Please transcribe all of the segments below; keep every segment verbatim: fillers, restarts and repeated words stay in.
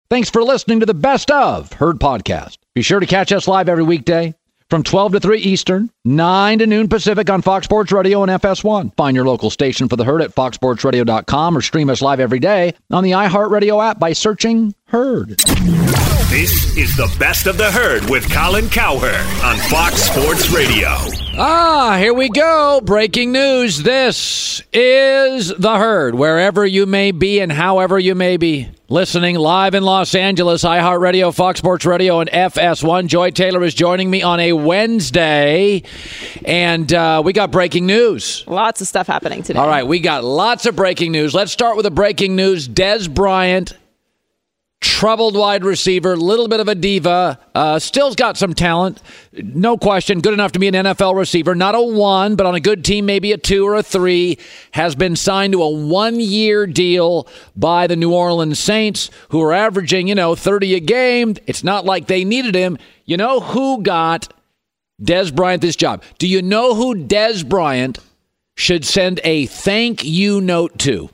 Thanks for listening to the Best of Herd podcast. Be sure to catch us live every weekday from twelve to three Eastern, nine to noon Pacific on Fox Sports Radio and F S one. Find your local station for the Herd at fox sports radio dot com or stream us live every day on the iHeartRadio app by searching Herd. This is the Best of the Herd with Colin Cowherd on Fox Sports Radio. Ah, here we go. Breaking news. This is the Herd. Wherever you may be and however you may be listening live in Los Angeles, iHeartRadio, Fox Sports Radio, and F S one. Joy Taylor is joining me on a Wednesday, and uh, we got breaking news. Lots of stuff happening today. All right, we got lots of breaking news. Let's start with the breaking news. Dez Bryant, troubled wide receiver, little bit of a diva, uh, still's got some talent, no question, good enough to be an N F L receiver, not a one, but on a good team, maybe a two or a three, has been signed to a one-year deal by the New Orleans Saints, who are averaging, you know, thirty a game. It's not like they needed him. You know who got Dez Bryant this job? Do you know who Dez Bryant should send a thank you note to?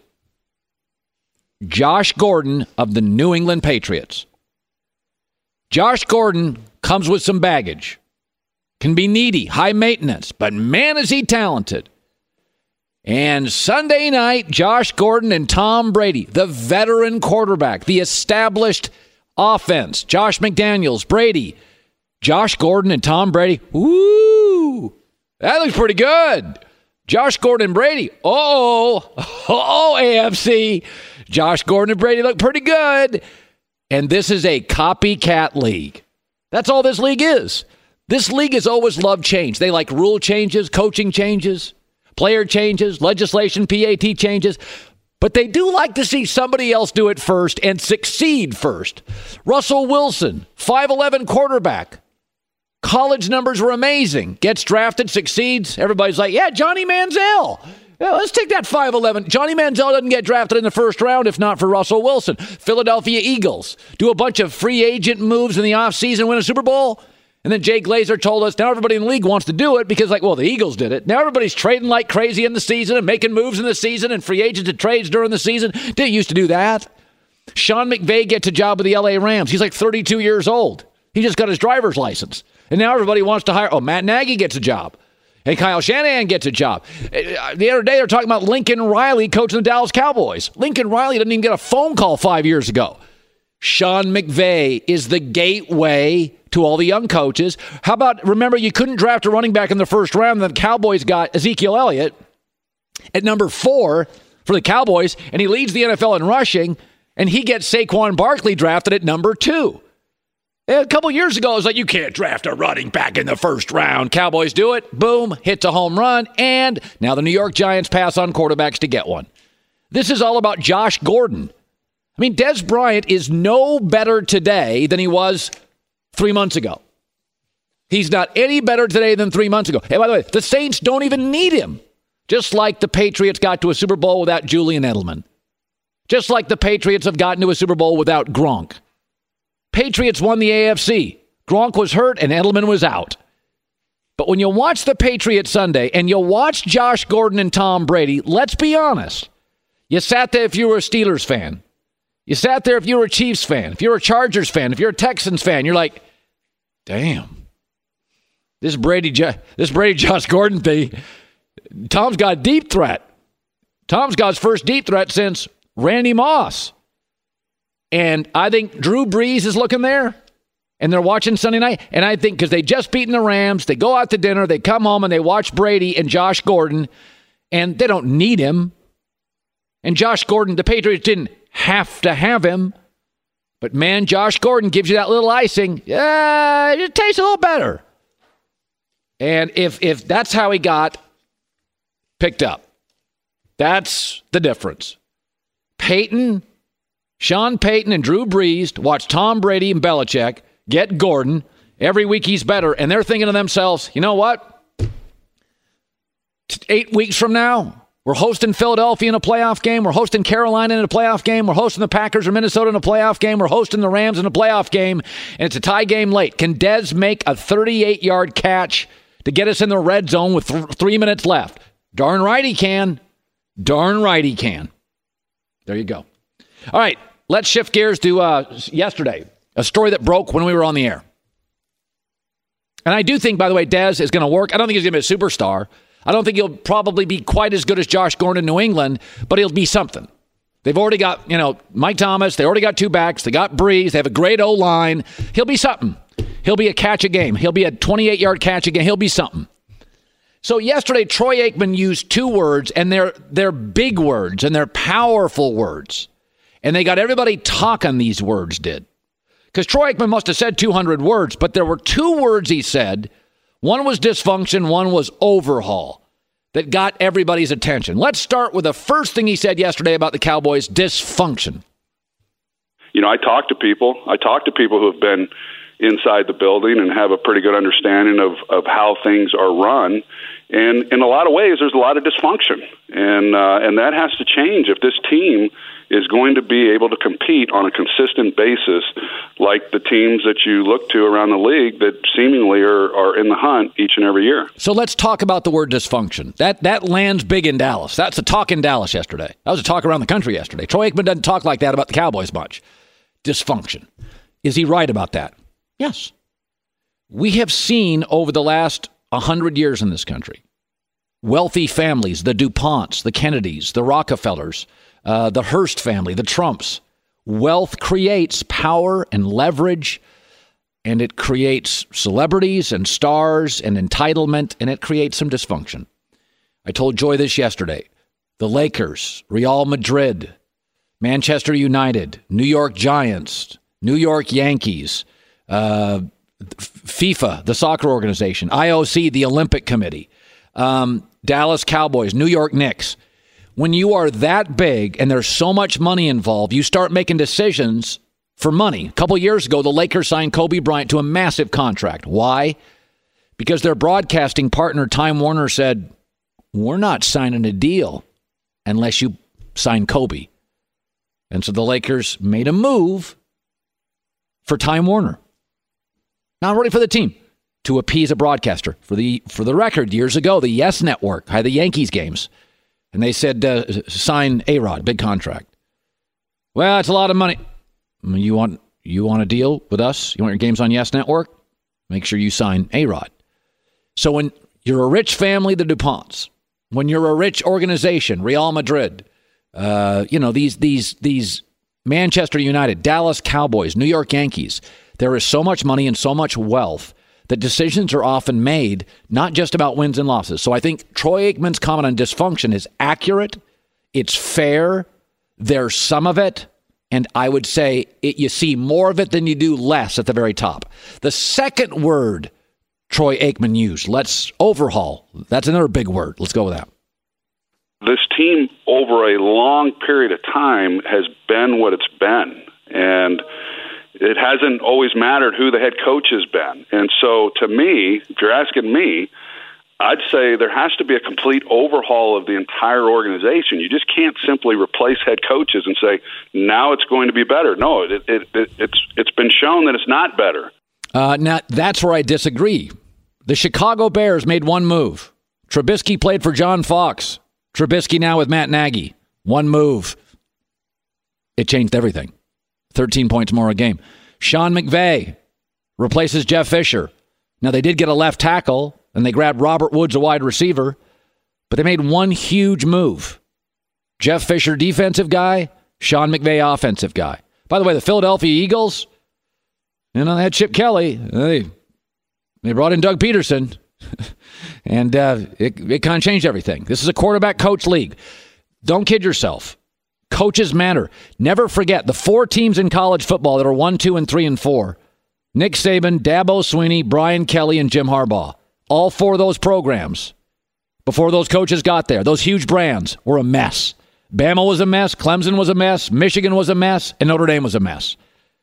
Josh Gordon of the New England Patriots. Josh Gordon comes with some baggage. Can be needy, high maintenance, but man, is he talented. And Sunday night, Josh Gordon and Tom Brady, the veteran quarterback, the established offense, Josh McDaniels, Brady, Josh Gordon and Tom Brady. Woo! That looks pretty good. Josh Gordon and Brady. Oh, oh, A F C. Josh Gordon and Brady look pretty good. And this is a copycat league. That's all this league is. This league has always loved change. They like rule changes, coaching changes, player changes, legislation, P A T changes. But they do like to see somebody else do it first and succeed first. Russell Wilson, five eleven quarterback. College numbers were amazing. Gets drafted, succeeds. Everybody's like, yeah, Johnny Manziel. Yeah, let's take that five eleven. Johnny Manziel doesn't get drafted in the first round if not for Russell Wilson. Philadelphia Eagles do a bunch of free agent moves in the offseason, win a Super Bowl. And then Jay Glazer told us now everybody in the league wants to do it because, like, well, the Eagles did it. Now everybody's trading like crazy in the season and making moves in the season and free agents and trades during the season. Didn't used to do that. Sean McVay gets a job with the L A Rams. He's like thirty-two years old. He just got his driver's license. And now everybody wants to hire. Oh, Matt Nagy gets a job. And Kyle Shanahan gets a job. The other day, they're talking about Lincoln Riley coaching the Dallas Cowboys. Lincoln Riley didn't even get a phone call five years ago. Sean McVay is the gateway to all the young coaches. How about, remember, you couldn't draft a running back in the first round, and the Cowboys got Ezekiel Elliott at number four for the Cowboys, and he leads the N F L in rushing, and he gets Saquon Barkley drafted at number two. A couple years ago, it was like, you can't draft a running back in the first round. Cowboys do it. Boom, hits a home run. And now the New York Giants pass on quarterbacks to get one. This is all about Josh Gordon. I mean, Dez Bryant is no better today than he was three months ago. He's not any better today than three months ago. And by the way, the Saints don't even need him. Just like the Patriots got to a Super Bowl without Julian Edelman. Just like the Patriots have gotten to a Super Bowl without Gronk. Patriots won the A F C. Gronk was hurt and Edelman was out. But when you watch the Patriots Sunday and you watch Josh Gordon and Tom Brady, let's be honest. You sat there if you were a Steelers fan. You sat there if you were a Chiefs fan. If you're a Chargers fan. If you're a Texans fan, you're like, damn. This Brady, this Brady Josh Gordon thing, Tom's got a deep threat. Tom's got his first deep threat since Randy Moss. And I think Drew Brees is looking there, and they're watching Sunday night. And I think because they just beaten the Rams, they go out to dinner, they come home, and they watch Brady and Josh Gordon, and they don't need him. And Josh Gordon, the Patriots didn't have to have him. But, man, Josh Gordon gives you that little icing. Uh, it tastes a little better. And if if that's how he got picked up, that's the difference. Peyton... Sean Payton and Drew Brees watch Tom Brady and Belichick get Gordon. Every week he's better. And they're thinking to themselves, you know what? Eight weeks from now, we're hosting Philadelphia in a playoff game. We're hosting Carolina in a playoff game. We're hosting the Packers or Minnesota in a playoff game. We're hosting the Rams in a playoff game. And it's a tie game late. Can Dez make a thirty-eight-yard catch to get us in the red zone with th- three minutes left? Darn right he can. Darn right he can. There you go. All right. let's shift gears to uh, yesterday, a story that broke when we were on the air. And I do think, by the way, Dez is going to work. I don't think he's going to be a superstar. I don't think he'll probably be quite as good as Josh Gordon in New England, but he'll be something. They've already got, you know, Mike Thomas. They already got two backs. They got Breeze. They have a great O-line. He'll be something. He'll be a catch a game. He'll be a twenty-eight-yard catch a game. He'll be something. So yesterday, Troy Aikman used two words, and they're they're big words, and they're powerful words. And they got everybody talking, these words did. Because Troy Aikman must have said two hundred words, but there were two words he said. One was dysfunction, one was overhaul, that got everybody's attention. Let's start with the first thing he said yesterday about the Cowboys, dysfunction. You know, I talk to people. I talk to people who have been inside the building and have a pretty good understanding of, of how things are run. And in a lot of ways, there's a lot of dysfunction. And uh, and that has to change if this team is going to be able to compete on a consistent basis like the teams that you look to around the league that seemingly are, are in the hunt each and every year. So let's talk about the word dysfunction. That that lands big in Dallas. That's a talk in Dallas yesterday. That was a talk around the country yesterday. Troy Aikman doesn't talk like that about the Cowboys much. Dysfunction. Is he right about that? Yes. We have seen over the last one hundred years in this country, wealthy families, the DuPonts, the Kennedys, the Rockefellers, uh, the Hearst family, the Trumps. Wealth creates power and leverage, and it creates celebrities and stars and entitlement, and it creates some dysfunction. I told Joy this yesterday. The Lakers, Real Madrid, Manchester United, New York Giants, New York Yankees, uh, FIFA, the soccer organization, I O C, the Olympic Committee, um, Dallas Cowboys, New York Knicks. When you are that big and there's so much money involved, you start making decisions for money. A couple years ago, the Lakers signed Kobe Bryant to a massive contract. Why? Because their broadcasting partner, Time Warner, said, we're not signing a deal unless you sign Kobe. And so the Lakers made a move for Time Warner. Not really for the team, to appease a broadcaster. For the for the record, years ago, the Yes Network had the Yankees games. And they said, uh, sign A-Rod, big contract. Well, it's a lot of money. You want you want a deal with us? You want your games on Yes Network? Make sure you sign A-Rod. So when you're a rich family, the DuPonts, when you're a rich organization, Real Madrid, uh, you know, these these these Manchester United, Dallas Cowboys, New York Yankees, there is so much money and so much wealth that decisions are often made not just about wins and losses. So I think Troy Aikman's comment on dysfunction is accurate. It's fair. There's some of it. And I would say it, you see more of it than you do less at the very top. The second word Troy Aikman used, let's overhaul. That's another big word. Let's go with that. This team over a long period of time has been what it's been. And it hasn't always mattered who the head coach has been. And so to me, if you're asking me, I'd say there has to be a complete overhaul of the entire organization. You just can't simply replace head coaches and say, now it's going to be better. No, it, it, it, it's it's been shown that it's not better. Uh, now, that's where I disagree. The Chicago Bears made one move. Trubisky played for John Fox. Trubisky now with Matt Nagy. One move. It changed everything. thirteen points more a game. Sean McVay replaces Jeff Fisher. Now, they did get a left tackle, and they grabbed Robert Woods, a wide receiver, but they made one huge move. Jeff Fisher, defensive guy. Sean McVay, offensive guy. By the way, the Philadelphia Eagles, you know, they had Chip Kelly. They, they brought in Doug Peterson, and uh, it, it kind of changed everything. This is a quarterback-coach league. Don't kid yourself. Coaches matter. Never forget the four teams in college football that are one, two, and three, and four. Nick Saban, Dabo Swinney, Brian Kelly, and Jim Harbaugh. All four of those programs, before those coaches got there, those huge brands were a mess. Bama was a mess. Clemson was a mess. Michigan was a mess. And Notre Dame was a mess.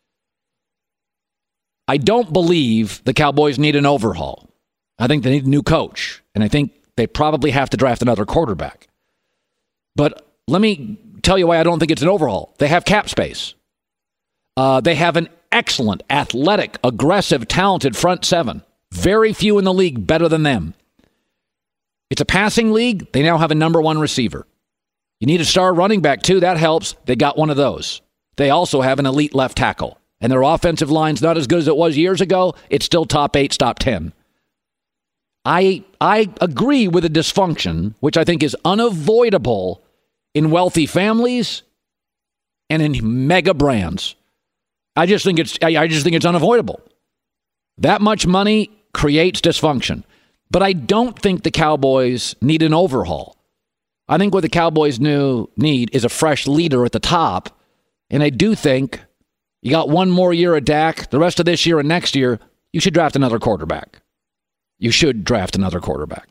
I don't believe the Cowboys need an overhaul. I think they need a new coach. And I think they probably have to draft another quarterback. But let me tell you why I don't think it's an overhaul. They have cap space. Uh, they have an excellent, athletic, aggressive, talented front seven. Very few in the league better than them. It's a passing league. They now have a number one receiver. You need a star running back, too. That helps. They got one of those. they also have an elite left tackle. And their offensive line's not as good as it was years ago. It's still top eight, top ten. I I agree with the dysfunction, which I think is unavoidable in wealthy families and in mega brands. I just think it's I, I just think it's unavoidable. That much money creates dysfunction. But I don't think the Cowboys need an overhaul. I think what the Cowboys new need is a fresh leader at the top. And I do think you got one more year of Dak, the rest of this year and next year, you should draft another quarterback. You should draft another quarterback.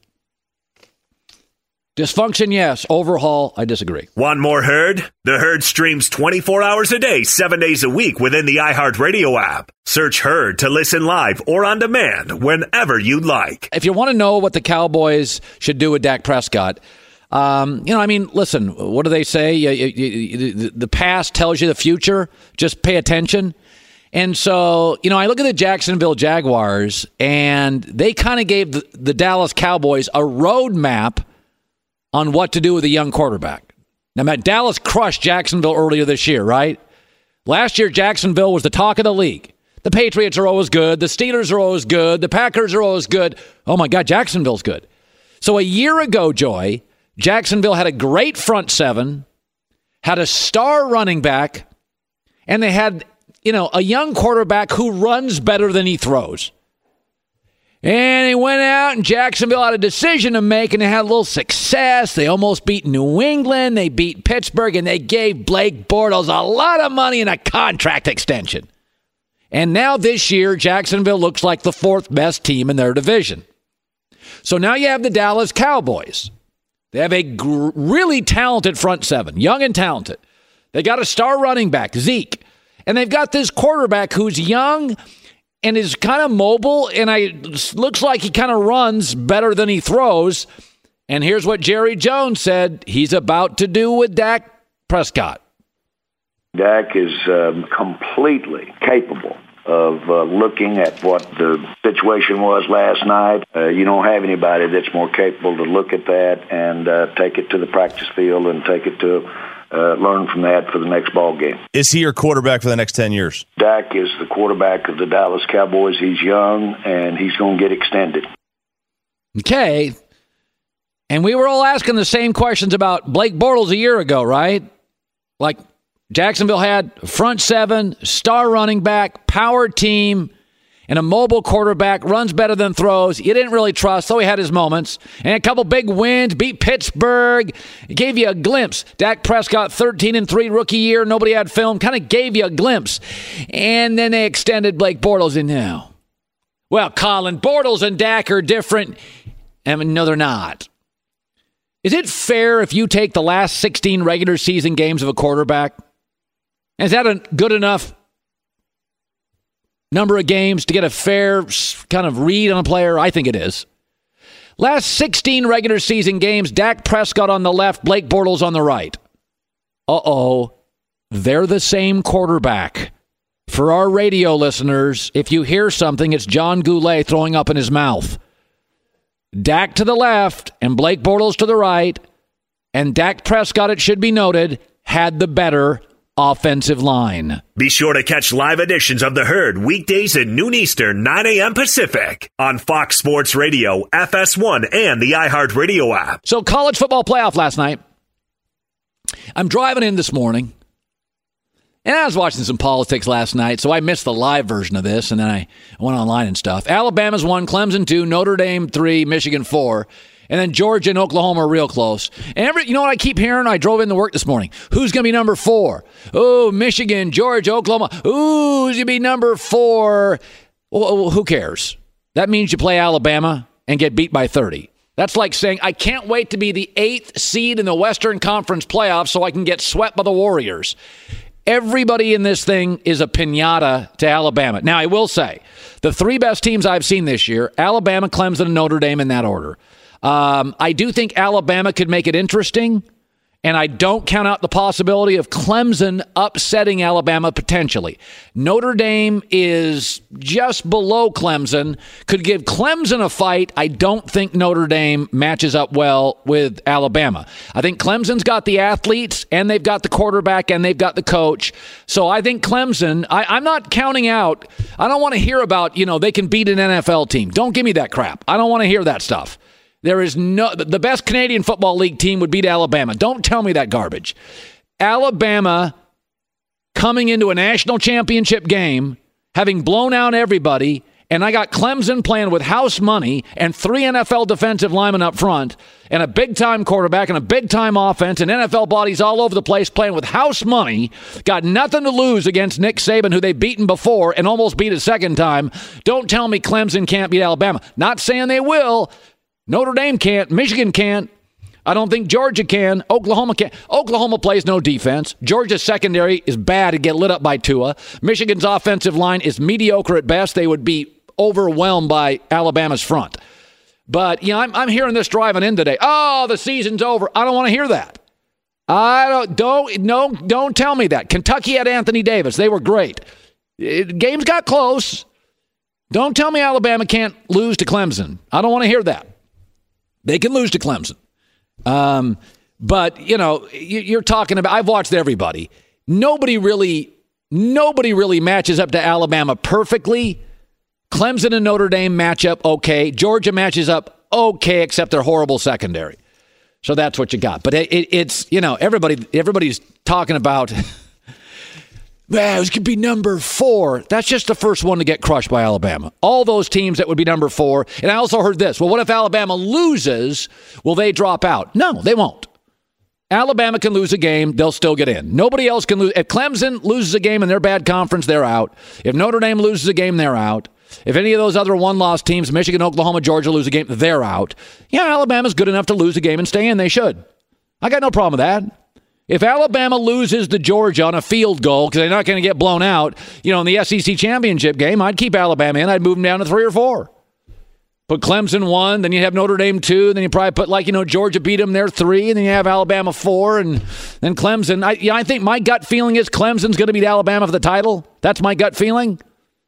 Dysfunction, yes. Overhaul, I disagree. Want more Herd? The Herd streams twenty-four hours a day, seven days a week within the iHeartRadio app. Search Herd to listen live or on demand whenever you'd like. If you want to know what the Cowboys should do with Dak Prescott, um, you know, I mean, listen, what do they say? You, you, you, the past tells you the future. Just pay attention. And so, you know, I look at the Jacksonville Jaguars, and they kind of gave the, the Dallas Cowboys a roadmap on what to do with a young quarterback. Now, Matt, Dallas crushed Jacksonville earlier this year, right? Last year, Jacksonville was the talk of the league. The Patriots are always good. The Steelers are always good. The Packers are always good. Oh, my God, Jacksonville's good. So a year ago, Joy, Jacksonville had a great front seven, had a star running back, and they had, you know, a young quarterback who runs better than he throws. And he went out, and Jacksonville had a decision to make, and they had a little success. They almost beat New England. They beat Pittsburgh, and they gave Blake Bortles a lot of money and a contract extension. And now this year, Jacksonville looks like the fourth best team in their division. So now you have the Dallas Cowboys. They have a gr- really talented front seven, young and talented. They got a star running back, Zeke. And they've got this quarterback who's young and is kind of mobile, and I looks like he kind of runs better than he throws. And here's what Jerry Jones said he's about to do with Dak Prescott. Dak is um, completely capable of uh, looking at what the situation was last night. Uh, you don't have anybody that's more capable to look at that and uh, take it to the practice field and take it to uh, learn from that for the next ball game. Is he your quarterback for the next ten years? Dak is the quarterback of the Dallas Cowboys. He's young, and he's going to get extended. Okay. And we were all asking the same questions about Blake Bortles a year ago, right? Like, Jacksonville had front seven, star running back, power team, and a mobile quarterback, runs better than throws. You didn't really trust, though he had his moments. And a couple big wins, beat Pittsburgh. It gave you a glimpse. Dak Prescott, thirteen and three rookie year. Nobody had film. Kind of gave you a glimpse. And then they extended Blake Bortles in now. Well, Colin, Bortles and Dak are different. I mean, no, they're not. Is it fair if you take the last sixteen regular season games of a quarterback? Is that a good enough number of games to get a fair kind of read on a player? I think it is. Last sixteen regular season games, Dak Prescott on the left, Blake Bortles on the right. Uh-oh, they're the same quarterback. For our radio listeners, if you hear something, it's John Goulet throwing up in his mouth. Dak to the left and Blake Bortles to the right, and Dak Prescott, it should be noted, had the better offensive line. Be sure to catch live editions of The Herd weekdays at noon Eastern, nine a.m. Pacific on Fox Sports Radio, F S one, and the iHeartRadio app. So college football playoff last night. I'm driving in this morning, and I was watching some politics last night, so I missed the live version of this, and then I went online and stuff. Alabama's one, Clemson two, Notre Dame three, Michigan four. And then Georgia and Oklahoma are real close. And every, you know what I keep hearing? I drove into work this morning. Who's going to be number four? Oh, Michigan, Georgia, Oklahoma. Ooh, who's going to be number four? Well, who cares? That means you play Alabama and get beat by thirty. That's like saying, I can't wait to be the eighth seed in the Western Conference playoffs so I can get swept by the Warriors. Everybody in this thing is a piñata to Alabama. Now, I will say, the three best teams I've seen this year, Alabama, Clemson, and Notre Dame in that order. Um, I do think Alabama could make it interesting, And I don't count out the possibility of Clemson upsetting Alabama potentially. Notre Dame is just below Clemson. Could give Clemson a fight. I don't think Notre Dame matches up well with Alabama. I think Clemson's got the athletes, and they've got the quarterback, and they've got the coach. So I think Clemson, I, I'm not counting out. I don't want to hear about, you know, they can beat an N F L team. Don't give me that crap. I don't want to hear that stuff. There is no, the best Canadian Football League team would beat Alabama. Don't tell me that garbage. Alabama coming into a national championship game, having blown out everybody, and I got Clemson playing with house money and three N F L defensive linemen up front and a big-time quarterback and a big-time offense and N F L bodies all over the place playing with house money, got nothing to lose against Nick Saban, who they've beaten before and almost beat a second time. Don't tell me Clemson can't beat Alabama. Not saying they will. Notre Dame can't. Michigan can't. I don't think Georgia can. Oklahoma can't. Oklahoma plays no defense. Georgia's secondary is bad to get lit up by Tua. Michigan's offensive line is mediocre at best. They would be overwhelmed by Alabama's front. But, you know, I'm, I'm hearing this driving in today. Oh, the season's over. I don't want to hear that. I don't, don't, no, don't tell me that. Kentucky had Anthony Davis. They were great. It, games got close. Don't tell me Alabama can't lose to Clemson. I don't want to hear that. They can lose to Clemson. Um, but, you know, you, you're talking about, I've watched everybody. Nobody really, nobody really matches up to Alabama perfectly. Clemson and Notre Dame match up okay. Georgia matches up okay, except their horrible secondary. So that's what you got. But it, it, it's, you know, everybody, everybody's talking about, well, it could be number four. That's just the first one to get crushed by Alabama. All those teams that would be number four. And I also heard this. Well, what if Alabama loses? Will they drop out? No, they won't. Alabama can lose a game. They'll still get in. Nobody else can lose. If Clemson loses a game in their bad conference, they're out. If Notre Dame loses a game, they're out. If any of those other one-loss teams, Michigan, Oklahoma, Georgia, lose a game, they're out. Yeah, Alabama's good enough to lose a game and stay in. They should. I got no problem with that. If Alabama loses to Georgia on a field goal because they're not going to get blown out, you know, in the S E C championship game, I'd keep Alabama in. I'd move them down to three or four. Put Clemson one, then you have Notre Dame two, then you probably put, like, you know, Georgia beat them there three, and then you have Alabama four, and then Clemson. I, yeah, I think my gut feeling is Clemson's going to beat Alabama for the title. That's my gut feeling.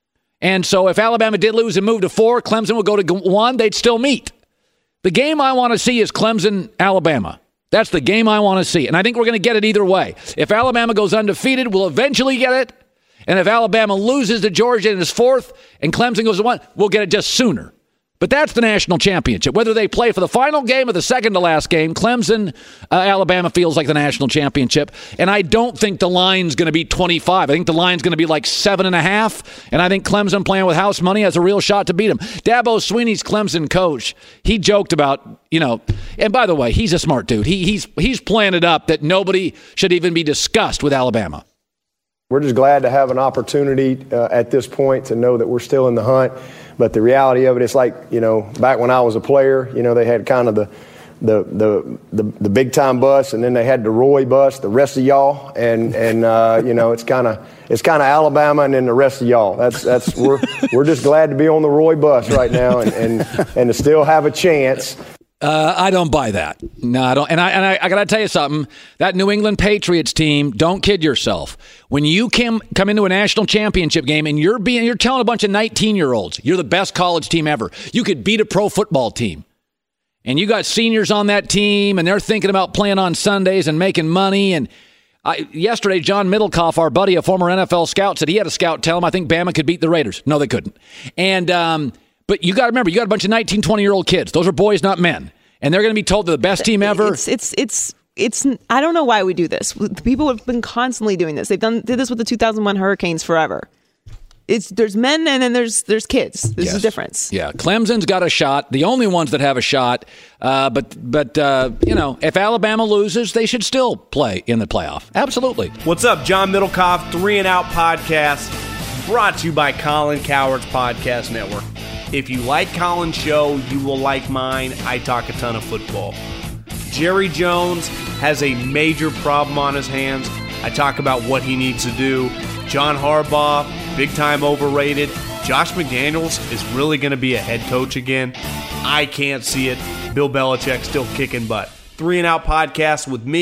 And so if Alabama did lose and move to four, Clemson would go to one, they'd still meet. The game I want to see is Clemson-Alabama. That's the game I want to see. And I think we're going to get it either way. If Alabama goes undefeated, we'll eventually get it. And if Alabama loses to Georgia and is fourth and Clemson goes to one, we'll get it just sooner. But that's the national championship. Whether they play for the final game or the second to last game, Clemson, uh, Alabama feels like the national championship. And I don't think the line's going to be twenty-five. I think the line's going to be like seven and a half. And I think Clemson playing with house money has a real shot to beat them. Dabo Swinney's Clemson coach, he joked about, you know, and by the way, he's a smart dude. He, he's, he's playing it up that nobody should even be discussed with Alabama. We're just glad to have an opportunity uh, at this point to know that we're still in the hunt. But the reality of it, it's like, you know, back when I was a player, you know, they had kind of the the the the, the big time bus, and then they had the Roy bus, the rest of y'all, and and uh, you know, it's kind of it's kind of Alabama, and then the rest of y'all. That's that's we're we're just glad to be on the Roy bus right now, and and, and to still have a chance. Uh, I don't buy that. No, I don't. And I and I, I got to tell you something. That New England Patriots team, don't kid yourself. When you come come into a national championship game and you're being you're telling a bunch of nineteen-year-olds you're the best college team ever. You could beat a pro football team. And you got seniors on that team, and they're thinking about playing on Sundays and making money. And I, yesterday, John Middlecoff, our buddy, a former N F L scout, said he had a scout tell him, I think Bama could beat the Raiders. No, they couldn't. And um But you got to remember, you got a bunch of nineteen, twenty-year-old kids. Those are boys, not men. And they're going to be told they're the best team ever. It's, it's, it's, it's, I don't know why we do this. People have been constantly doing this. They've done, did this with the two thousand one Hurricanes forever. It's, there's men and then there's, there's kids. There's yes. a difference. Yeah. Clemson's got a shot. The only ones that have a shot. Uh, but, but uh, you know, if Alabama loses, they should still play in the playoff. Absolutely. What's up? John Middlecoff, Three and Out Podcast, brought to you by Colin Cowherd's Podcast Network. If you like Colin's show, you will like mine. I talk a ton of football. Jerry Jones has a major problem on his hands. I talk about what he needs to do. John Harbaugh, big time overrated. Josh McDaniels is really going to be a head coach again. I can't see it. Bill Belichick still kicking butt. Three and Out Podcast with me,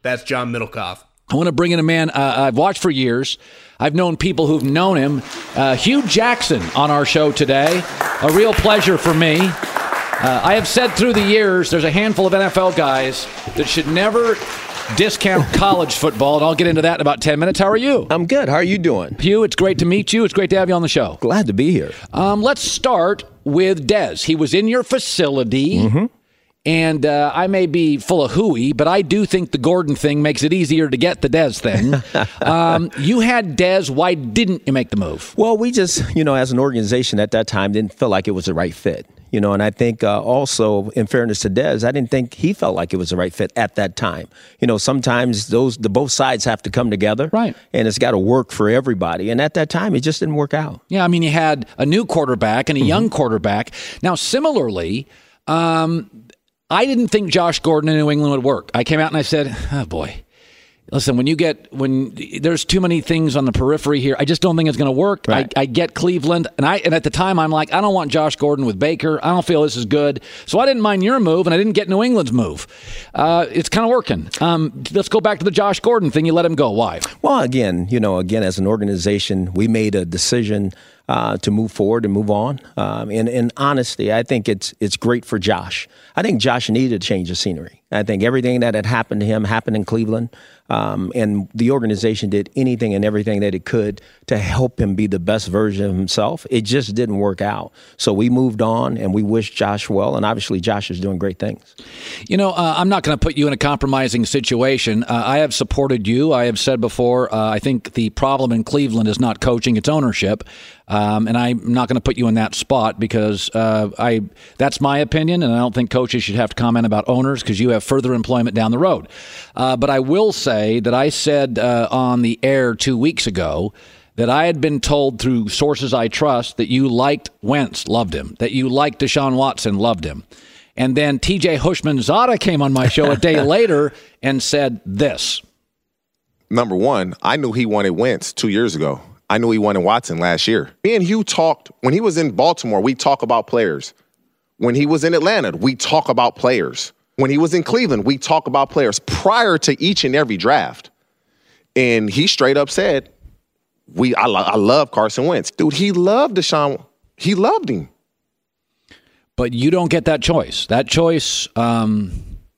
That's John Middlecoff. I want to bring in a man uh, I've watched for years. I've known people who've known him. Uh, Hugh Jackson on our show today. A real pleasure for me. Uh, I have said through the years, there's a handful of N F L guys that should never discount college football, and I'll get into that in about ten minutes. How are you? I'm good. How are you doing? Hugh, it's great to meet you. It's great to have you on the show. Glad to be here. Um, let's start with Dez. He was in your facility. Mm-hmm. And uh, I may be full of hooey, but I do think the Gordon thing makes it easier to get the Dez thing. um, you had Dez. Why didn't you make the move? Well, we just, you know, as an organization at that time, didn't feel like it was the right fit. You know, and I think uh, also, in fairness to Dez, I didn't think he felt like it was the right fit at that time. You know, sometimes those the both sides have to come together. Right. And it's got to work for everybody. And at that time, it just didn't work out. Yeah, I mean, you had a new quarterback and a mm-hmm. young quarterback. Now, similarly, um, I didn't think Josh Gordon in New England would work. I came out and I said, oh, boy. Listen, when you get when there's too many things on the periphery here, I just don't think it's going to work. Right. I, I get Cleveland, and I and at the time I'm like, I don't want Josh Gordon with Baker. I don't feel this is good, so I didn't mind your move, and I didn't get New England's move. Uh, it's kind of working. Um, let's go back to the Josh Gordon thing. You let him go. Why? Well, again, you know, again as an organization, we made a decision uh, to move forward and move on. Um, and in honesty, I think it's it's great for Josh. I think Josh needed a change of scenery. I think everything that had happened to him happened in Cleveland. Um, and the organization did anything and everything that it could to help him be the best version of himself. It just didn't work out. So we moved on, and we wish Josh well. And obviously, Josh is doing great things. You know, uh, I'm not going to put you in a compromising situation. Uh, I have supported you. I have said before, uh, I think the problem in Cleveland is not coaching, it's ownership. Um, and I'm not going to put you in that spot because uh, I that's my opinion, and I don't think coaches should have to comment about owners because you have further employment down the road. Uh, but I will say that I said uh, on the air two weeks ago that I had been told through sources I trust that you liked Wentz, loved him, that you liked Deshaun Watson, loved him. And then T J Hushmanzada came on my show a day later and said this. Number one, I knew he wanted Wentz two years ago. I knew he wanted Watson last year. Me and Hugh talked, when he was in Baltimore, we talk about players. When he was in Atlanta, we talk about players. When he was in Cleveland, we talk about players prior to each and every draft. And he straight up said, "We, I, lo- I love Carson Wentz." Dude, he loved Deshaun. He loved him. But you don't get that choice. That choice, um,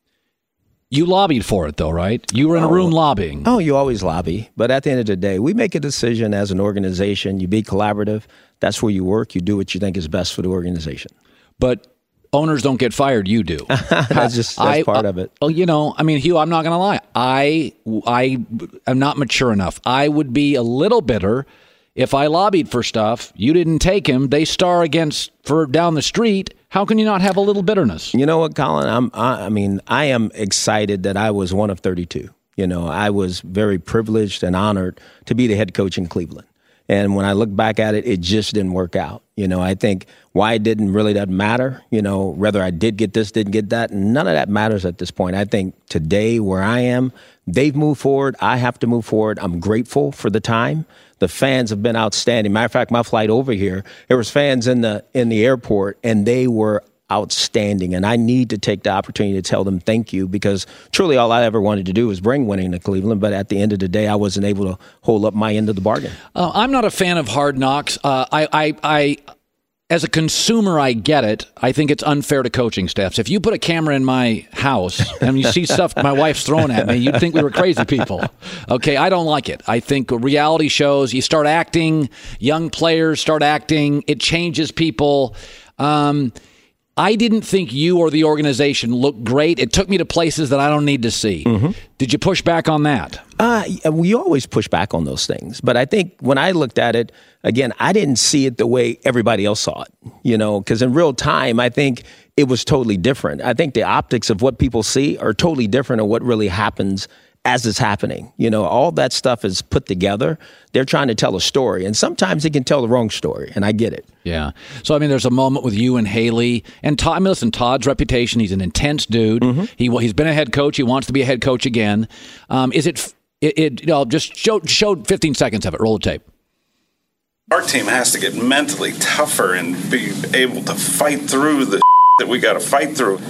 you lobbied for it, though, right? You were in a room oh, lobbying. Oh, you always lobby. But at the end of the day, we make a decision as an organization. You be collaborative. That's where you work. You do what you think is best for the organization. But owners don't get fired. You do. that's just that's I, part of it. Well, you know, I mean, Hugh, I'm not going to lie. I, I am not mature enough. I would be a little bitter if I lobbied for stuff. You didn't take him. They star against for down the street. How can you not have a little bitterness? You know what, Colin? I'm, I, I mean, I am excited that I was one of thirty-two. You know, I was very privileged and honored to be the head coach in Cleveland. And when I look back at it, it just didn't work out. You know, I think why it didn't really doesn't matter. You know, whether I did get this, didn't get that, none of that matters at this point. I think today where I am, they've moved forward. I have to move forward. I'm grateful for the time. The fans have been outstanding. Matter of fact, my flight over here, there was fans in the in the airport, and they were outstanding. And I need to take the opportunity to tell them thank you, because truly all I ever wanted to do was bring winning to Cleveland. But at the end of the day, I wasn't able to hold up my end of the bargain. Uh, I'm not a fan of Hard Knocks. Uh, I, I, I, as a consumer, I get it. I think it's unfair to coaching staffs. If you put a camera in my house and you see stuff my wife's throwing at me, you'd think we were crazy people. Okay, I don't like it. I think reality shows, you start acting, young players start acting, it changes people. Um, I didn't think you or the organization looked great. It took me to places that I don't need to see. Mm-hmm. Did you push back on that? Uh, we always push back on those things. But I think when I looked at it, again, I didn't see it the way everybody else saw it, you know, because in real time, I think it was totally different. I think the optics of what people see are totally different of what really happens as it's happening. You know, all that stuff is put together. They're trying to tell a story, and sometimes they can tell the wrong story, and I get it. Yeah. So, I mean, there's a moment with you and Haley. And Todd, I mean, listen, Todd's reputation, he's an intense dude. Mm-hmm. He, he's been a head coach. He wants to be a head coach again. Um, is it, it, it you know, just show, show fifteen seconds of it. Roll the tape. Our team has to get mentally tougher and be able to fight through the that we got to fight through.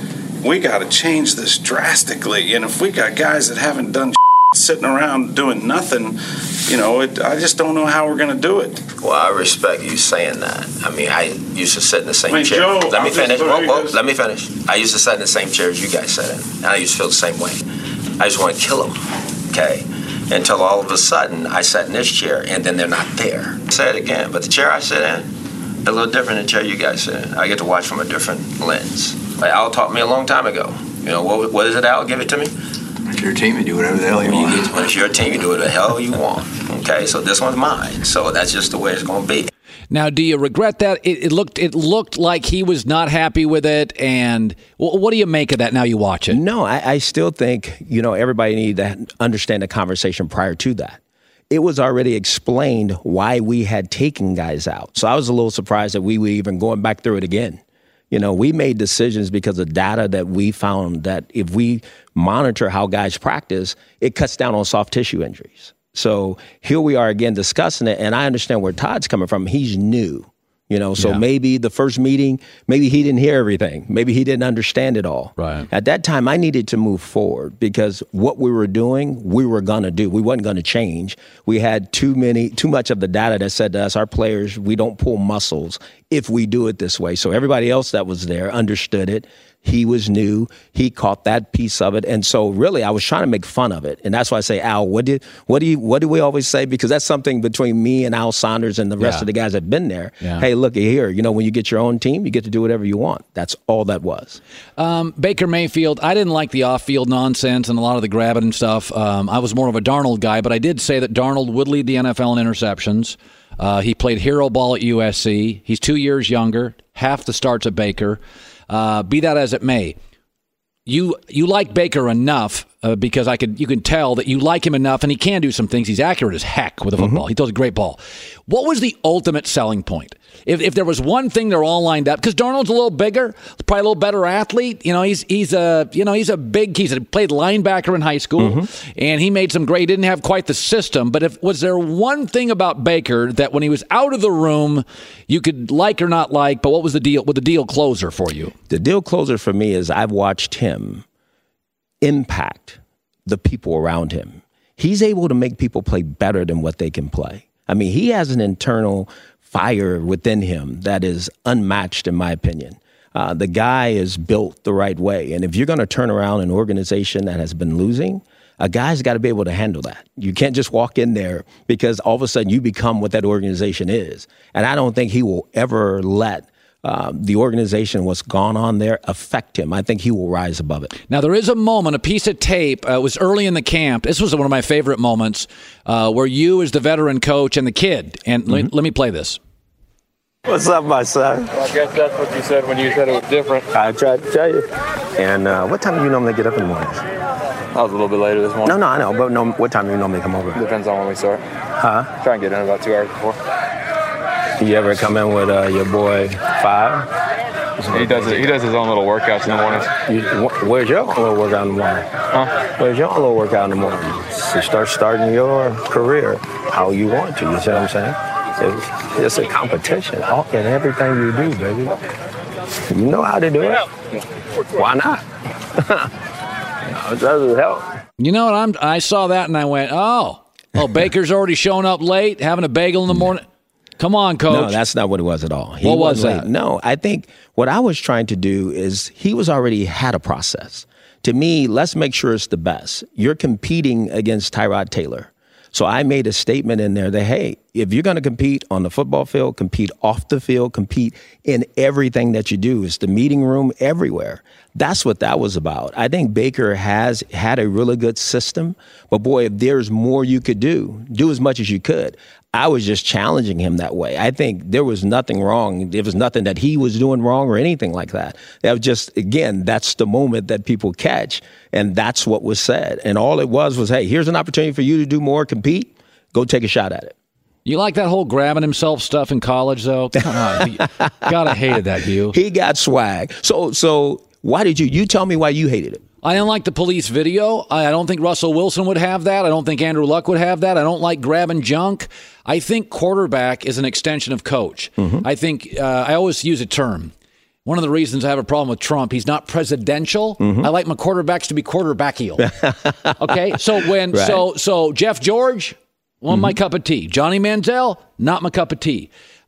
we got to change this drastically. And if we got guys that haven't done sitting around doing nothing, you know, it, I just don't know how we're going to do it. Well, I respect you saying that. I mean, I used to sit in the same I mean, chair. Joe, let me I'm finish. just- Whoa, whoa, let me finish. I used to sit in the same chair as you guys sat in, and I used to feel the same way. I just want to kill them, okay? Until all of a sudden, I sat in this chair, and then they're not there. Say it again, but the chair I sit in, a little different than the chair you guys sit in. I get to watch from a different lens. Like Al taught me a long time ago. You know, what, what is it, Al? Give it to me. It's your team, you do whatever the hell you When want. you get, when it's your team, you do whatever the hell you want. Okay, so this one's mine. So that's just the way it's going to be. Now, do you regret that? It, it looked it looked like he was not happy with it. And well, what do you make of that now you watch it? No, I, I still think, you know, everybody needs to understand the conversation prior to that. It was already explained why we had taken guys out. So I was a little surprised that we were even going back through it again. You know, we made decisions because of data that we found that if we monitor how guys practice, it cuts down on soft tissue injuries. So here we are again discussing it, and I understand where Todd's coming from. He's new, you know, so Yeah. maybe the first meeting, maybe he didn't hear everything. Maybe he didn't understand it all. Right. At that time, I needed to move forward because what we were doing, we were going to do. We wasn't going to change. We had too many, too much of the data that said to us, our players, we don't pull muscles if we do it this way. So everybody else that was there understood it. He was new. He caught that piece of it. And so really I was trying to make fun of it. And that's why I say, Al, what did what do you what do we always say? Because that's something between me and Al Saunders and the rest Yeah. of the guys that have been there. Yeah. Hey, look here, you know, when you get your own team, you get to do whatever you want. That's all that was. Um, Baker Mayfield, I didn't like the off-field nonsense and a lot of the grabbing and stuff. Um, I was more of a Darnold guy, but I did say that Darnold would lead the N F L in interceptions. Uh, he played hero ball at U S C. He's two years younger, half the starts at Baker. Uh, be that as it may, you you like Baker enough uh, because I could you can tell that you like him enough, and he can do some things. He's accurate as heck with a football. Mm-hmm. He throws a great ball. What was the ultimate selling point? If if there was one thing they're all lined up, because Darnold's a little bigger, probably a little better athlete. You know, he's he's a you know he's a big he's a, played linebacker in high school, mm-hmm. and he made some great. He didn't have quite the system, but if was there one thing about Baker that when he was out of the room, you could like or not like, but what was the deal? What the deal closer for you? The deal closer for me is I've watched him impact the people around him. He's able to make people play better than what they can play. I mean, he has an internal fire within him that is unmatched, in my opinion. Uh, the guy is built the right way. And if you're going to turn around an organization that has been losing, a guy's got to be able to handle that. You can't just walk in there because all of a sudden you become what that organization is. And I don't think he will ever let Uh, the organization, what's gone on there, affect him. I think he will rise above it. Now, there is a moment, a piece of tape. Uh, it was early in the camp. This was one of my favorite moments uh, where you, as the veteran coach, and the kid. And mm-hmm. let, let me play this. What's up, my son? Well, I guess that's what you said when you said it was different. I tried to tell you. And uh, what time do you normally get up in the mornings? I was a little bit later this morning. No, no, I know. But no, what time do you normally come over? Depends on when we start. Huh? Try and get in about two hours before. You ever come in with uh, your boy Five? He does it, he does his own little workouts in the mornings. You, where's your own little workout in the morning? Huh? Where's your own little workout in the morning? To start starting your career how you want to. You see what I'm saying? It's, it's a competition all in everything you do, baby. You know how to do it. Why not? It doesn't help. You know what? I'm. I saw that and I went, oh, oh, Baker's already showing up late, having a bagel in the morning. Come on, coach. No, that's not what it was at all. He what was that? Late. No, I think what I was trying to do is he was already had a process. To me, let's make sure it's the best. You're competing against Tyrod Taylor. So I made a statement in there that, hey, if you're going to compete on the football field, compete off the field, compete in everything that you do, it's the meeting room, everywhere. That's what that was about. I think Baker has had a really good system, but boy, if there's more you could do, do as much as you could. I was just challenging him that way. I think there was nothing wrong. There was nothing that he was doing wrong or anything like that. That was just, again, that's the moment that people catch, and that's what was said. And all it was was, hey, here's an opportunity for you to do more, compete, go take a shot at it. You like that whole grabbing himself stuff in college, though? Come on. You gotta hated that, Hugh. He got swag. So, so why did you? You tell me why you hated it. I didn't like the police video. I don't think Russell Wilson would have that. I don't think Andrew Luck would have that. I don't like grabbing junk. I think quarterback is an extension of coach. Mm-hmm. I think uh, I always use a term. One of the reasons I have a problem with Trump, he's not presidential. Mm-hmm. I like my quarterbacks to be quarterbackial. Okay, so when right. so so Jeff George, well, mm-hmm. my cup of tea. Johnny Manziel, not my cup of tea.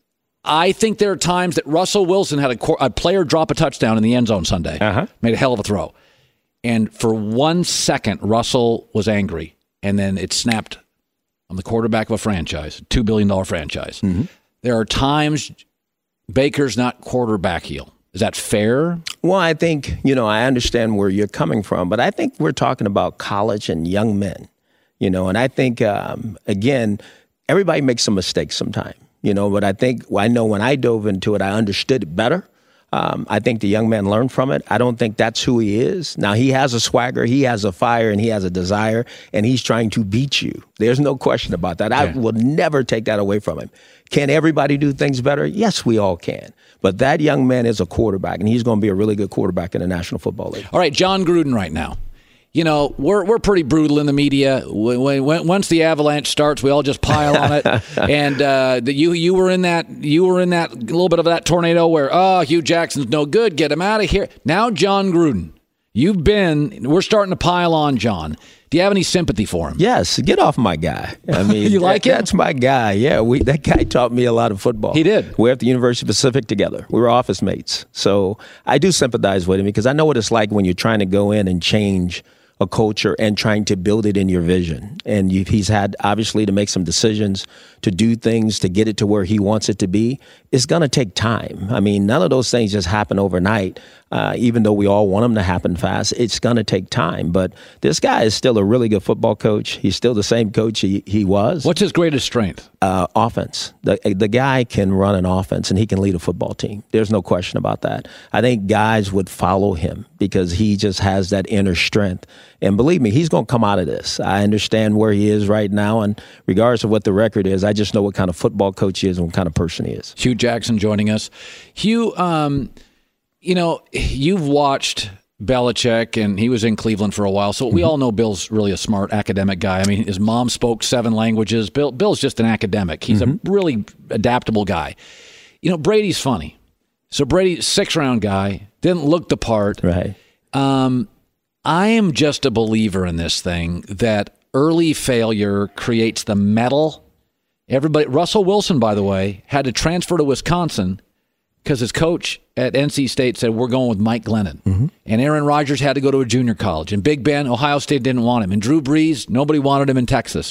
I think there are times that Russell Wilson had a, a player drop a touchdown in the end zone Sunday, uh-huh. made a hell of a throw, and for one second Russell was angry, and then it snapped. I'm the quarterback of a franchise, a two billion dollars franchise. Mm-hmm. There are times Baker's not quarterbackial. Is that fair? Well, I think, you know, I understand where you're coming from, but I think we're talking about college and young men, you know, and I think, um, again, everybody makes some mistakes sometime, you know, but I think, well, I know when I dove into it, I understood it better. Um, I think the young man learned from it. I don't think that's who he is. Now, he has a swagger, he has a fire, and he has a desire, and he's trying to beat you. There's no question about that. Yeah. I will never take that away from him. Can everybody do things better? Yes, we all can. But that young man is a quarterback, and he's going to be a really good quarterback in the National Football League. All right, John Gruden right now. You know, we're we're pretty brutal in the media. When, when, once the avalanche starts, we all just pile on it. And uh, the, you you were in that you were in that little bit of that tornado where oh Hugh Jackson's no good, get him out of here. Now John Gruden, you've been. We're starting to pile on John. Do you have any sympathy for him? Yes, get off my guy. I mean, you like that, him? That's my guy. Yeah, we that guy taught me a lot of football. He did. We're at the University of Pacific together. We were office mates. So I do sympathize with him because I know what it's like when you're trying to go in and change a culture and trying to build it in your vision. And you, he's had, obviously, to make some decisions, to do things, to get it to where he wants it to be. It's going to take time. I mean, none of those things just happen overnight, uh, even though we all want them to happen fast. It's going to take time. But this guy is still a really good football coach. He's still the same coach he, he was. What's his greatest strength? Uh, offense. The, the guy can run an offense, and he can lead a football team. There's no question about that. I think guys would follow him because he just has that inner strength. And believe me, he's going to come out of this. I understand where he is right now, and regardless of what the record is, I just know what kind of football coach he is and what kind of person he is. Hugh Jackson joining us. Hugh, um, you know, you've watched Belichick, and he was in Cleveland for a while, so we mm-hmm. all know Bill's really a smart academic guy. I mean, his mom spoke seven languages. Bill, Bill's just an academic. He's mm-hmm. a really adaptable guy. You know, Brady's funny. So Brady's six-round guy, didn't look the part. Right. Um, I am just a believer in this thing that early failure creates the metal. Everybody, Russell Wilson, by the way, had to transfer to Wisconsin because his coach at N C State said, we're going with Mike Glennon. Mm-hmm. And Aaron Rodgers had to go to a junior college. And Big Ben, Ohio State didn't want him. And Drew Brees, nobody wanted him in Texas.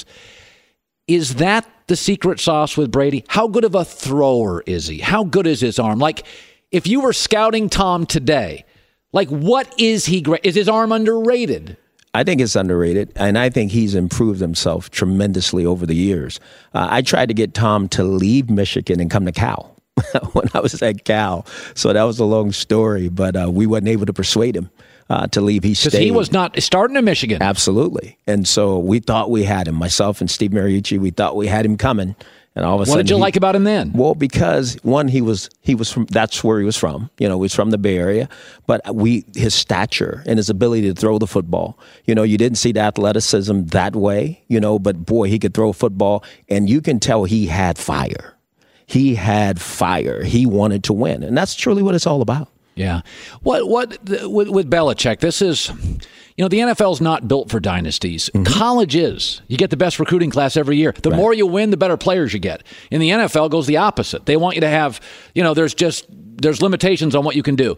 Is that the secret sauce with Brady? How good of a thrower is he? How good is his arm? Like, if you were scouting Tom today, like, what is he great? Is his arm underrated? I think it's underrated, and I think he's improved himself tremendously over the years. Uh, I tried to get Tom to leave Michigan and come to Cal when I was at Cal, so that was a long story, but uh, we weren't able to persuade him uh, to leave. He stayed. Because he was not starting in Michigan. Absolutely, and so we thought we had him. Myself and Steve Mariucci, we thought we had him coming. And all of a what sudden, did you he, like about him then? Well, because one, he was he was from that's where he was from. You know, he was from the Bay Area. But we his stature and his ability to throw the football. You know, you didn't see the athleticism that way. You know, but boy, he could throw a football, and you can tell he had fire. He had fire. He wanted to win, and that's truly what it's all about. Yeah. What what with, with Belichick? This is. You know, the N F L's not built for dynasties. Mm-hmm. College is. You get the best recruiting class every year. The right. more you win, the better players you get. In the N F L, it goes the opposite. They want you to have, you know, there's just, there's limitations on what you can do.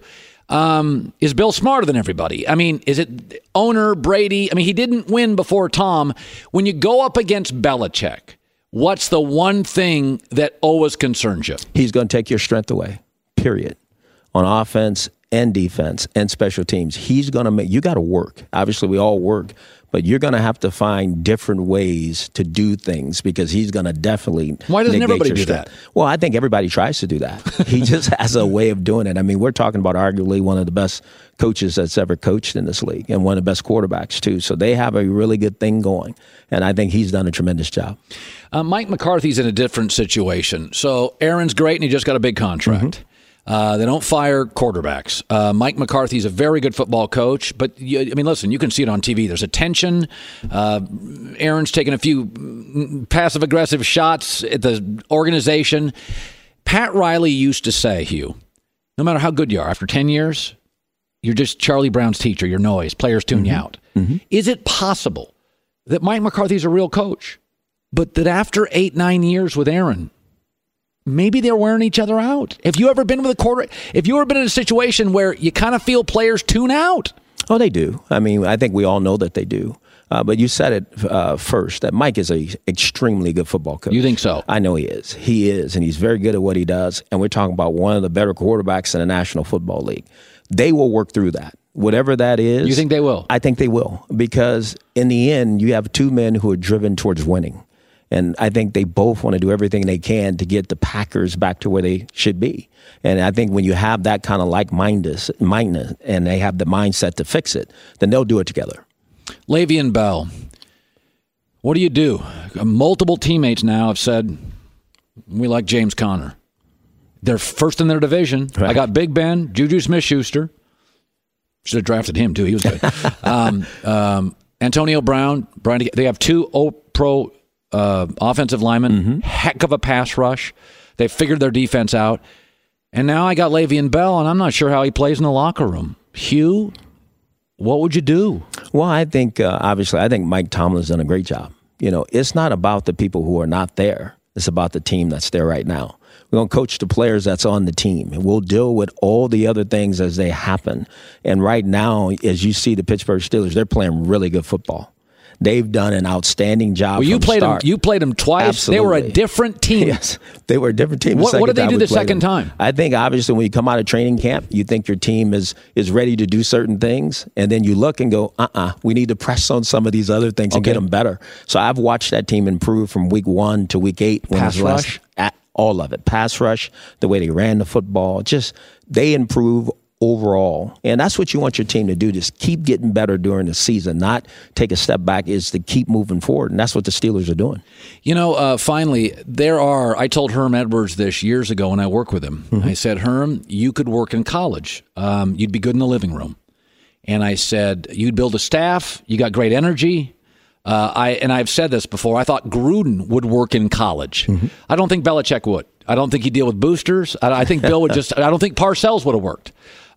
Um, is Bill smarter than everybody? I mean, is it owner, Brady? I mean, he didn't win before Tom. When you go up against Belichick, what's the one thing that always concerns you? He's going to take your strength away, period. On offense and defense and special teams. He's going to make, you got to work. Obviously, we all work, but you're going to have to find different ways to do things because he's going to definitely Why doesn't everybody do strength. that? Well, I think everybody tries to do that. He just has a way of doing it. I mean, we're talking about arguably one of the best coaches that's ever coached in this league and one of the best quarterbacks, too. So they have a really good thing going, and I think he's done a tremendous job. Uh, Mike McCarthy's in a different situation. So Aaron's great, and he just got a big contract. Mm-hmm. Uh, they don't fire quarterbacks. Uh, Mike McCarthy's a very good football coach, but you, I mean, listen, you can see it on T V. There's a tension. Uh, Aaron's taking a few passive-aggressive shots at the organization. Pat Riley used to say, Hugh, no matter how good you are, after ten years, you're just Charlie Brown's teacher, your noise, players tune mm-hmm. you out. Mm-hmm. Is it possible that Mike McCarthy's a real coach, but that after eight, nine years with Aaron, maybe they're wearing each other out? Have you ever been with a quarter? If you ever been in a situation where you kind of feel players tune out? Oh, they do. I mean, I think we all know that they do. Uh, but you said it uh, first, that Mike is a extremely good football coach. You think so? I know he is. He is, and he's very good at what he does. And we're talking about one of the better quarterbacks in the National Football League. They will work through that. Whatever that is. You think they will? I think they will. Because in the end, you have two men who are driven towards winning. And I think they both want to do everything they can to get the Packers back to where they should be. And I think when you have that kind of like-mindedness and they have the mindset to fix it, then they'll do it together. Le'Veon Bell, what do you do? Multiple teammates now have said, we like James Conner. They're first in their division. Right. I got Big Ben, Juju Smith-Schuster. Should have drafted him, too. He was good. um, um, Antonio Brown. Brian, they have two all-pro uh, offensive linemen. Mm-hmm. Heck of a pass rush. They figured their defense out. And now I got Le'Veon Bell, and I'm not sure how he plays in the locker room. Hugh, what would you do? Well, I think, uh, obviously, I think Mike Tomlin's done a great job. You know, it's not about the people who are not there. It's about the team that's there right now. We're going to coach the players that's on the team. And we'll deal with all the other things as they happen. And right now, as you see the Pittsburgh Steelers, they're playing really good football. They've done an outstanding job. Well, you from played start. them. You played them twice. Absolutely. They were a different team. Yes, they were a different team. What, the what did they do the second them. time? I think obviously when you come out of training camp, you think your team is is ready to do certain things, and then you look and go, uh, uh-uh, uh, we need to press on some of these other things okay. and get them better. So I've watched that team improve from week one to week eight. When Pass rush, at all of it, pass rush, the way they ran the football, just they improve overall. And that's what you want your team to do, just keep getting better during the season, not take a step back, is to keep moving forward. And that's what the Steelers are doing. You know, uh, finally, there are, I told Herm Edwards this years ago when I worked with him. Mm-hmm. I said, Herm, you could work in college. Um, you'd be good in the living room. And I said, you'd build a staff. You got great energy. Uh, I And I've said this before. I thought Gruden would work in college. Mm-hmm. I don't think Belichick would. I don't think he'd deal with boosters. I, I think Bill would just, I don't think Parcells would have worked.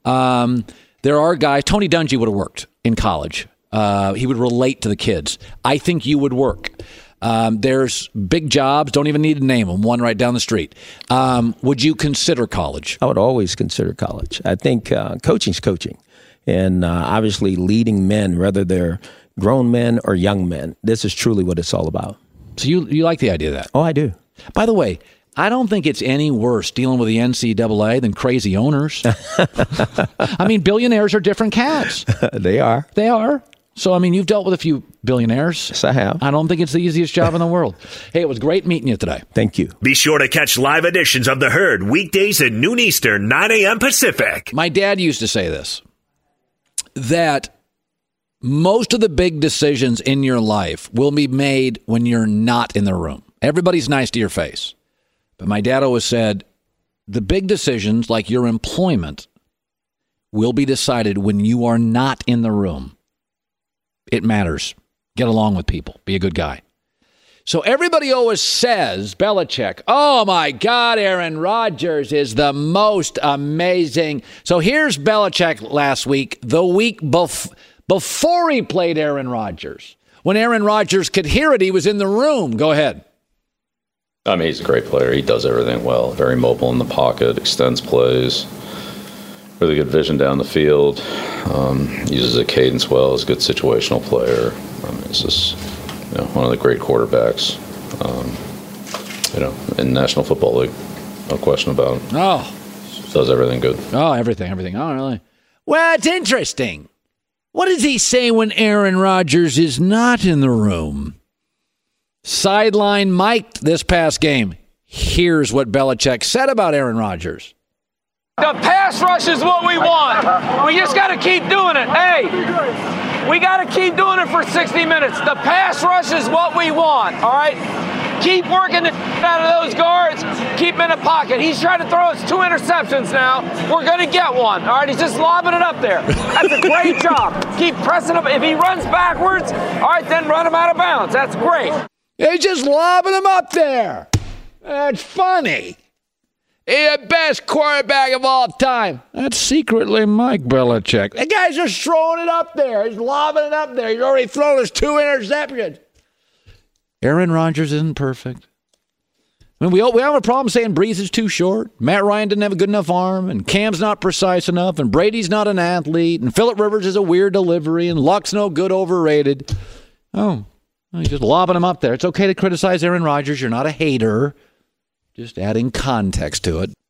Um, there are guys, Tony Dungy would have worked in college. Uh, he would relate to the kids. I think you would work. Um, there's big jobs, don't even need to name them, one right down the street. Um, would you consider college? I would always consider college. I think uh, coaching's coaching. And uh, obviously leading men, whether they're grown men or young men, this is truly what it's all about. So you you like the idea of that? Oh, I do. By the way, I don't think it's any worse dealing with the N C double A than crazy owners. I mean, billionaires are different cats. They are. They are. So, I mean, you've dealt with a few billionaires. Yes, I have. I don't think it's the easiest job in the world. Hey, it was great meeting you today. Thank you. Be sure to catch live editions of The Herd weekdays at noon Eastern, nine a.m. Pacific. My dad used to say this, that most of the big decisions in your life will be made when you're not in the room. Everybody's nice to your face. But my dad always said, the big decisions, like your employment, will be decided when you are not in the room. It matters. Get along with people. Be a good guy. So everybody always says, Belichick, oh my God, Aaron Rodgers is the most amazing. So here's Belichick last week, the week bef- before he played Aaron Rodgers. When Aaron Rodgers could hear it, he was in the room. Go ahead. I mean, he's a great player. He does everything well. Very mobile in the pocket, extends plays, really good vision down the field, um, uses a cadence well, is a good situational player. I mean, it's just you know, one of the great quarterbacks, um, you know, in National Football League. No question about it. Oh. Does everything good. Oh, everything, everything. Oh, really? Well, it's interesting. What does he say when Aaron Rodgers is not in the room? Sideline mic'd this past game. Here's what Belichick said about Aaron Rodgers. The pass rush is what we want. We just got to keep doing it. Hey, we got to keep doing it for sixty minutes. The pass rush is what we want, all right? Keep working the out of those guards. Keep him in the pocket. He's trying to throw us two interceptions now. We're going to get one, all right? He's just lobbing it up there. That's a great job. Keep pressing him. If he runs backwards, all right, then run him out of bounds. That's great. He's just lobbing him up there. That's funny. He's the best quarterback of all time. That's secretly Mike Belichick. The guy's just throwing it up there. He's lobbing it up there. He's already thrown his two interceptions. Aaron Rodgers isn't perfect. I mean, we we have a problem saying Brees is too short. Matt Ryan didn't have a good enough arm, and Cam's not precise enough, and Brady's not an athlete, and Phillip Rivers is a weird delivery, and Luck's no good, overrated. Oh, he's just lobbing him up there. It's okay to criticize Aaron Rodgers. You're not a hater. Just adding context to it.